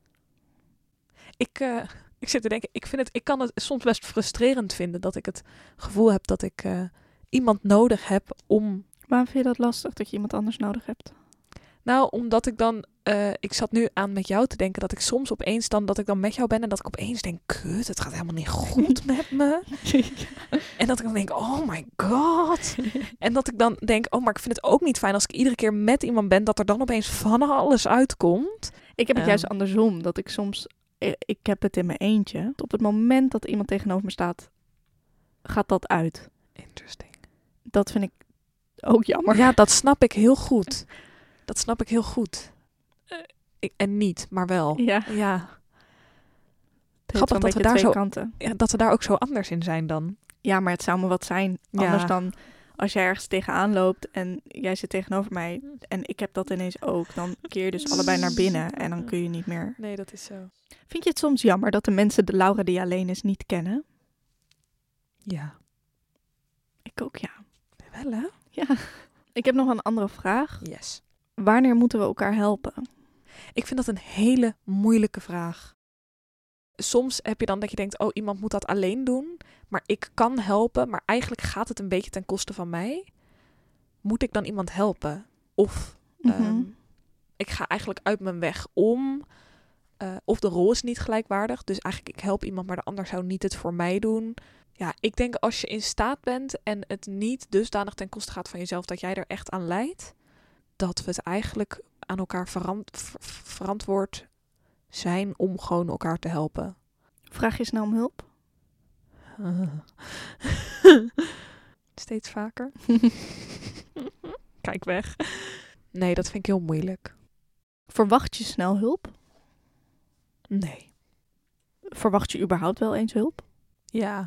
Ik zit te denken, ik kan het soms best frustrerend vinden dat ik het gevoel heb dat ik iemand nodig heb om... Waarom vind je dat lastig, dat je iemand anders nodig hebt? Nou, omdat ik dan... ik zat nu aan met jou te denken dat ik soms opeens dan... Dat ik dan met jou ben en dat ik opeens denk... Kut, het gaat helemaal niet goed met me. En dat ik dan denk, oh my god. En dat ik dan denk, oh, maar ik vind het ook niet fijn als ik iedere keer met iemand ben... dat er dan opeens van alles uitkomt. Ik heb het juist andersom, dat ik soms... Ik heb het in mijn eentje. Op het moment dat iemand tegenover me staat, gaat dat uit. Interesting. Dat vind ik ook jammer. Ja, dat snap ik heel goed. Dat snap ik heel goed. En niet, maar wel. Ja. Ja. Het Grappig dat we daar twee zo... kanten. Ja, dat we daar ook zo anders in zijn dan. Ja, maar het zou me wat zijn. Ja. Anders dan als jij ergens tegenaan loopt en jij zit tegenover mij en ik heb dat ineens ook. Dan keer je dus allebei naar binnen en dan kun je niet meer. Nee, dat is zo. Vind je het soms jammer dat de mensen de Laura die alleen is niet kennen? Ja. Ik ook, ja. Wel, hè? Ja. Ik heb nog een andere vraag. Yes. Wanneer moeten we elkaar helpen? Ik vind dat een hele moeilijke vraag. Soms heb je dan dat je denkt, oh, iemand moet dat alleen doen. Maar ik kan helpen, maar eigenlijk gaat het een beetje ten koste van mij. Moet ik dan iemand helpen? Of ik ga eigenlijk uit mijn weg om. Of de rol is niet gelijkwaardig. Dus eigenlijk ik help iemand, maar de ander zou niet het voor mij doen. Ja, ik denk als je in staat bent en het niet dusdanig ten koste gaat van jezelf dat jij er echt aan leidt. Dat we het eigenlijk aan elkaar verantwoord zijn om gewoon elkaar te helpen. Vraag je snel om hulp? Steeds vaker. Kijk weg. Nee, dat vind ik heel moeilijk. Verwacht je snel hulp? Nee. Verwacht je überhaupt wel eens hulp? Ja.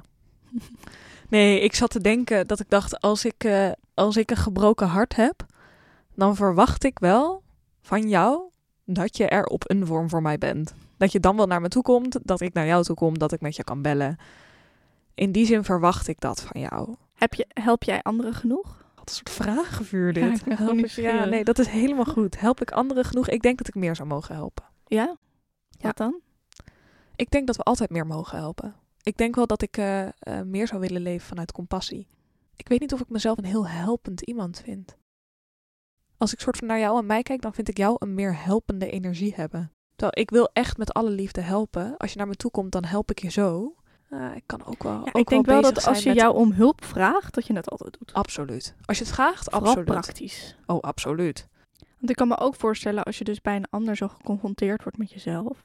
Nee, ik zat te denken dat ik dacht, als ik een gebroken hart heb, dan verwacht ik wel van jou dat je er op een vorm voor mij bent. Dat je dan wel naar me toe komt, dat ik naar jou toe kom, dat ik met je kan bellen. In die zin verwacht ik dat van jou. Help jij anderen genoeg? Wat een soort vragenvuur dit. Ja, ik ben gewoon nieuwsgierig. Ja, nee, dat is helemaal goed. Help ik anderen genoeg? Ik denk dat ik meer zou mogen helpen. Ja? Ja. Wat dan? Ik denk dat we altijd meer mogen helpen. Ik denk wel dat ik meer zou willen leven vanuit compassie. Ik weet niet of ik mezelf een heel helpend iemand vind. Als ik soort van naar jou en mij kijk, dan vind ik jou een meer helpende energie hebben. Terwijl ik wil echt met alle liefde helpen. Als je naar me toe komt, dan help ik je zo. Ik kan ook wel. Ja, ik denk wel dat als je jou om hulp vraagt, dat je het altijd doet. Absoluut. Als je het vraagt, Vooral absoluut. praktisch. Oh, absoluut. Want ik kan me ook voorstellen, als je dus bij een ander zo geconfronteerd wordt met jezelf,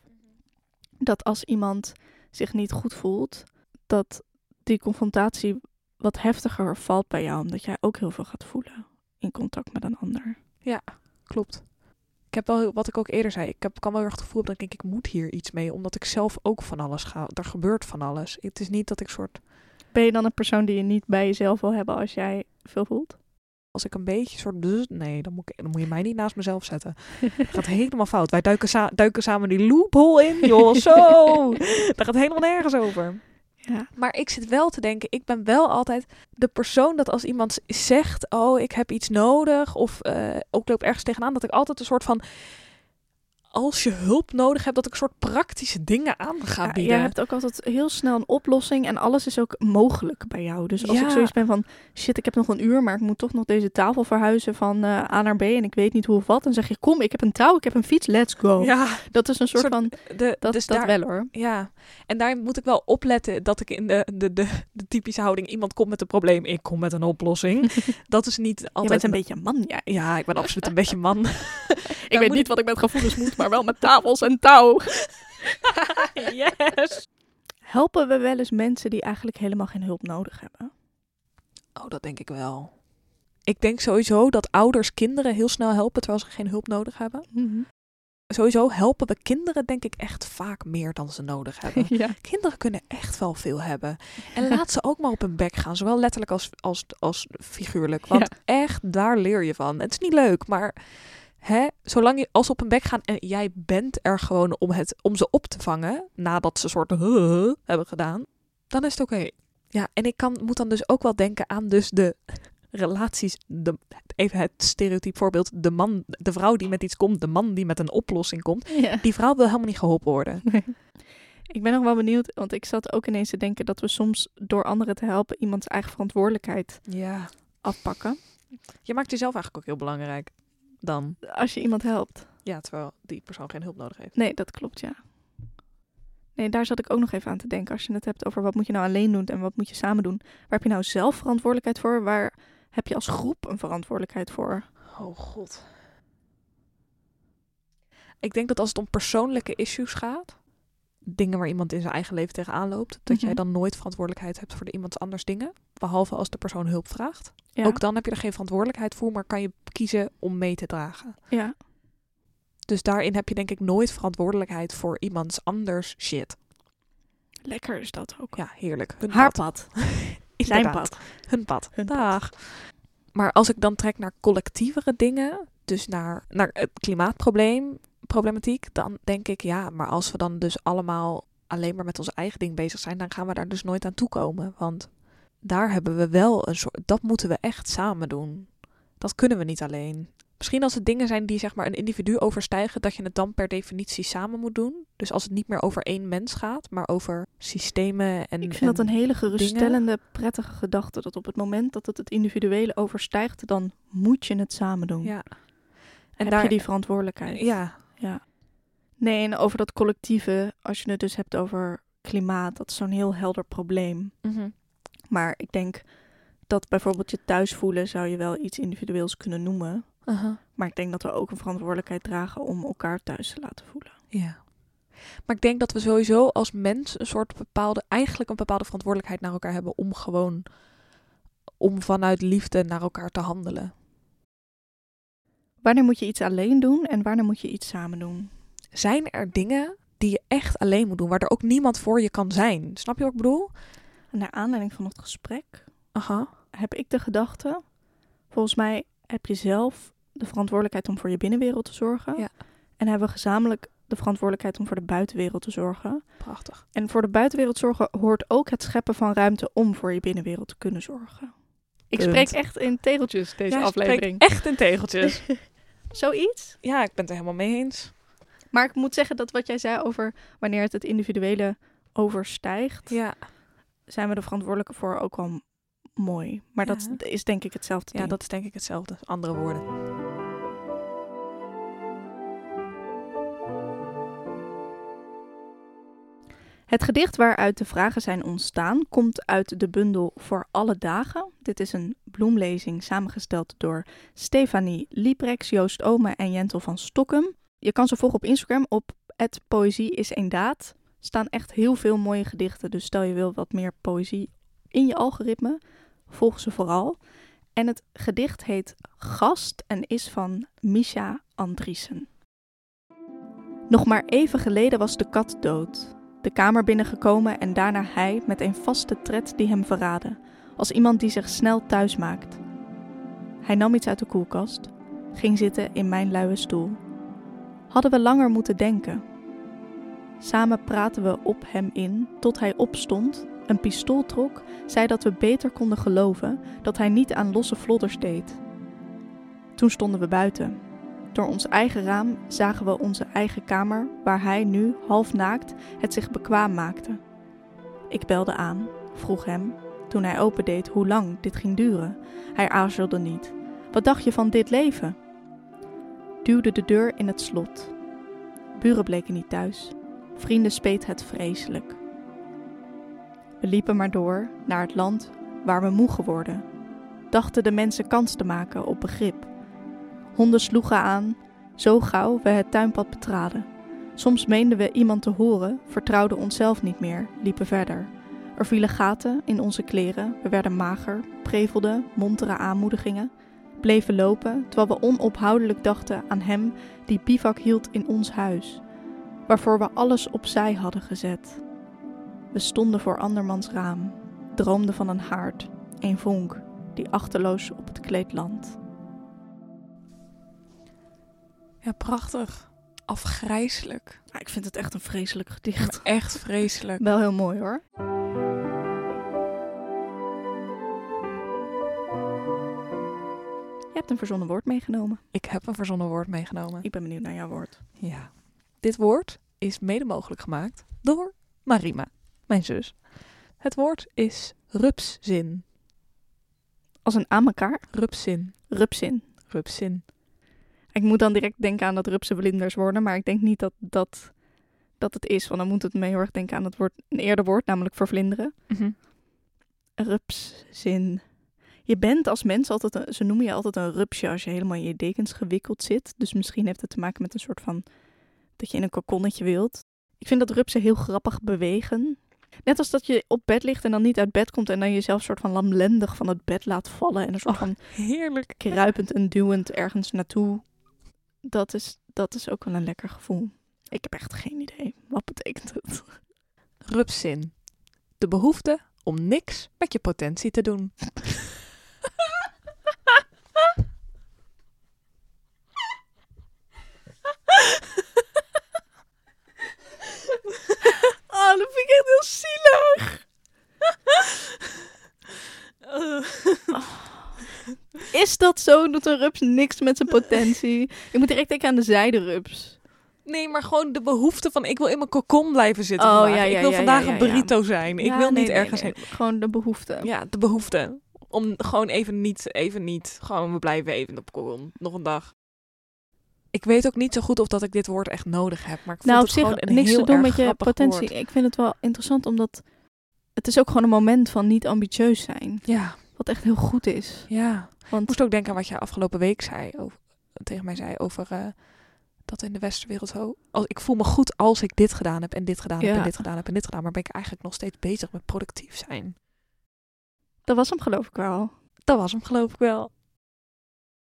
dat als iemand zich niet goed voelt, dat die confrontatie wat heftiger valt bij jou, omdat jij ook heel veel gaat voelen in contact met een ander. Klopt. Ik heb wel, wat ik ook eerder zei, kan wel heel erg het gevoel dat ik moet hier iets mee, omdat ik zelf ook van alles ga. Er gebeurt van alles. Het is niet dat ik Ben je dan een persoon die je niet bij jezelf wil hebben als jij veel voelt? als ik een beetje nee, dan moet je mij niet naast mezelf zetten. Het gaat helemaal fout. Wij duiken samen die loophole in, joh, zo. Daar gaat helemaal nergens over. Ja. Maar ik zit wel te denken, ik ben wel altijd de persoon dat als iemand zegt, oh, ik heb iets nodig, of ook loop ergens tegenaan, dat ik altijd een soort van, als je hulp nodig hebt, dat ik een soort praktische dingen aan ga bieden. Jij hebt ook altijd heel snel een oplossing en alles is ook mogelijk bij jou. Dus als Ja. ik zoiets ben van, shit, ik heb nog een uur, maar ik moet toch nog deze tafel verhuizen van A naar B en ik weet niet hoe of wat. Dan zeg je, kom, ik heb een touw, ik heb een fiets, let's go. Ja, Dat is een soort van, dus dat daar, wel hoor. ja, en daar moet ik wel opletten dat ik in de typische houding, iemand komt met een probleem, ik kom met een oplossing. Dat is niet Je altijd... bent een beetje een man, jij. Ja, ik ben absoluut een beetje man. Ik weet niet wat ik met gevoelens moet, maar wel met tafels en touw. Yes! Helpen we wel eens mensen die eigenlijk helemaal geen hulp nodig hebben? Oh, dat denk ik wel. Ik denk sowieso dat ouders kinderen heel snel helpen terwijl ze geen hulp nodig hebben. Sowieso helpen we kinderen denk ik echt vaak meer dan ze nodig hebben. Ja. Kinderen kunnen echt wel veel hebben. En laat ze ook maar op hun bek gaan. Zowel letterlijk als figuurlijk. Want echt, daar leer je van. Het is niet leuk, maar zolang je als ze op hun bek gaan en jij bent er gewoon om ze op te vangen, nadat ze soort hebben gedaan, dan is het oké. Ja, en ik moet dan dus ook wel denken aan dus de relaties. Even het stereotype voorbeeld. De vrouw die met iets komt, de man die met een oplossing komt. Ja. Die vrouw wil helemaal niet geholpen worden. Nee. Ik ben nog wel benieuwd, want ik zat ook ineens te denken dat we soms door anderen te helpen iemands eigen verantwoordelijkheid Ja. afpakken. Je maakt jezelf eigenlijk ook heel belangrijk dan. Als je iemand helpt. Ja, terwijl die persoon geen hulp nodig heeft. Nee, dat klopt, ja. Nee, daar zat ik ook nog even aan te denken. Als je het hebt over wat moet je nou alleen doen en wat moet je samen doen. Waar heb je nou zelf verantwoordelijkheid voor? Waar heb je als groep een verantwoordelijkheid voor? Oh god. Ik denk dat als het om persoonlijke issues gaat, dingen waar iemand in zijn eigen leven tegenaan loopt, dat jij dan nooit verantwoordelijkheid hebt voor iemands anders dingen. Behalve als de persoon hulp vraagt. Ja. Ook dan heb je er geen verantwoordelijkheid voor, maar kan je kiezen om mee te dragen. Ja. Dus daarin heb je denk ik nooit verantwoordelijkheid voor iemands anders shit. Lekker is dat ook. Ja, heerlijk. Hun Haar pad. pad. Zijn Inderdaad. pad. Hun pad. Hun pad. Dag. Maar als ik dan trek naar collectievere dingen, dus naar het klimaatproblematiek, dan denk ik, ja, maar als we dan dus allemaal alleen maar met ons eigen ding bezig zijn, dan gaan we daar dus nooit aan toekomen. Want daar hebben we wel dat moeten we echt samen doen. Dat kunnen we niet alleen. Misschien als het dingen zijn die zeg maar een individu overstijgen, dat je het dan per definitie samen moet doen. Dus als het niet meer over één mens gaat, maar over systemen en Ik vind dat een hele geruststellende, prettige gedachte. Dat op het moment dat het individuele overstijgt, dan moet je het samen doen. Ja. En heb je die verantwoordelijkheid. Ja. Nee, en over dat collectieve, als je het dus hebt over klimaat, dat is zo'n heel helder probleem. Mm-hmm. Maar ik denk dat bijvoorbeeld je thuis voelen zou je wel iets individueels kunnen noemen. Uh-huh. Maar ik denk dat we ook een verantwoordelijkheid dragen om elkaar thuis te laten voelen. Ja. Maar ik denk dat we sowieso als mens eigenlijk een bepaalde verantwoordelijkheid naar elkaar hebben om vanuit liefde naar elkaar te handelen. Wanneer moet je iets alleen doen en wanneer moet je iets samen doen? Zijn er dingen die je echt alleen moet doen, waar er ook niemand voor je kan zijn? Snap je wat ik bedoel? Naar aanleiding van het gesprek Aha. heb ik de gedachte, volgens mij heb je zelf de verantwoordelijkheid om voor je binnenwereld te zorgen. Ja. En hebben we gezamenlijk de verantwoordelijkheid om voor de buitenwereld te zorgen. Prachtig. En voor de buitenwereld zorgen hoort ook het scheppen van ruimte om voor je binnenwereld te kunnen zorgen. Ik Punt. spreek echt in tegeltjes deze aflevering. Echt in tegeltjes. Zoiets? Ja, ik ben het er helemaal mee eens. Maar ik moet zeggen dat wat jij zei over wanneer het individuele overstijgt, Ja. zijn we er verantwoordelijke voor ook wel mooi. Maar Ja. dat is denk ik hetzelfde Ja, ding. dat is denk ik hetzelfde. Andere woorden. Het gedicht waaruit de vragen zijn ontstaan komt uit de bundel Voor alle dagen. Dit is een bloemlezing samengesteld door Stefanie Liebrechts, Joost Ome en Jentel van Stokkum. Je kan ze volgen op Instagram op @poëzie-is-een-daad. Er staan echt heel veel mooie gedichten, dus stel je wil wat meer poëzie in je algoritme, volg ze vooral. En het gedicht heet Gast en is van Misha Andriessen. Nog maar even geleden was de kat dood. De kamer binnengekomen en daarna hij met een vaste tred die hem verraadde, als iemand die zich snel thuis maakt. Hij nam iets uit de koelkast, ging zitten in mijn luie stoel. Hadden we langer moeten denken. Samen praten we op hem in, tot hij opstond, een pistool trok, zei dat we beter konden geloven dat hij niet aan losse vlodders deed. Toen stonden we buiten. Door ons eigen raam zagen we onze eigen kamer, waar hij nu, half naakt, het zich bekwaam maakte. Ik belde aan, vroeg hem, toen hij opendeed, hoe lang dit ging duren. Hij aarzelde niet. Wat dacht je van dit leven? Duwde de deur in het slot. Buren bleken niet thuis. Vrienden speet het vreselijk. We liepen maar door naar het land waar we moe geworden. Dachten de mensen kans te maken op begrip. Honden sloegen aan, zo gauw we het tuinpad betraden. Soms meenden we iemand te horen, vertrouwden onszelf niet meer, liepen verder. Er vielen gaten in onze kleren, we werden mager, prevelden montere aanmoedigingen. Bleven lopen, terwijl we onophoudelijk dachten aan hem die bivak hield in ons huis. Waarvoor we alles opzij hadden gezet. We stonden voor andermans raam, droomden van een haard, een vonk die achterloos op het kleed landt. Ja, prachtig. Afgrijselijk. Ik vind het echt een vreselijk gedicht. Maar echt vreselijk. Wel heel mooi hoor. Je hebt een verzonnen woord meegenomen. Ik heb een verzonnen woord meegenomen. Ik ben benieuwd naar jouw woord. Ja. Dit woord is mede mogelijk gemaakt door Marima, mijn zus. Het woord is rupszin. Als een aan elkaar? Rupszin. Rupzin. Rupszin. Ik moet dan direct denken aan dat rupsen vlinders worden, maar ik denk niet dat het is. Want dan moet het me heel erg denken aan het woord, een eerder woord, namelijk vervlinderen. Mm-hmm. Rupszin. Je bent als mens altijd, ze noemen je altijd een rupsje als je helemaal in je dekens gewikkeld zit. Dus misschien heeft het te maken met een soort van, dat je in een kokonnetje wilt. Ik vind dat rupsen heel grappig bewegen. Net als dat je op bed ligt en dan niet uit bed komt en dan jezelf soort van lamlendig van het bed laat vallen. En een soort van Heerlijk. kruipend en duwend ergens naartoe. Dat is ook wel een lekker gevoel. Ik heb echt geen idee. Wat betekent het? Rupszin. De behoefte om niks met je potentie te doen. Oh, dat vind ik echt heel zielig. Is dat zo? Doet een rups niks met zijn potentie? Ik moet direct denken aan de zijderups. Nee, maar gewoon de behoefte van ik wil in mijn kokon blijven zitten Oh, vandaag. ja, ik ja, wil ja, vandaag ja, een ja. burrito zijn. Ik wil niet ergens heen. Gewoon de behoefte. Ja, de behoefte. Om gewoon even niet. Gewoon we blijven even op kokon. Nog een dag. Ik weet ook niet zo goed of dat ik dit woord echt nodig heb. Maar ik vond Nou, op het gewoon zich een niks heel te doen erg met je grappig potentie. woord. Ik vind het wel interessant, omdat het is ook gewoon een moment van niet ambitieus zijn. Ja, Wat echt heel goed is. ja. Ik Want moest ook denken aan wat jij afgelopen week zei. Tegen mij zei over dat in de westerwereld zo... Ik voel me goed als ik dit gedaan heb en dit gedaan heb Ja. en dit gedaan heb en dit gedaan. Maar ben ik eigenlijk nog steeds bezig met productief zijn. Dat was hem geloof ik wel. Dat was hem geloof ik wel.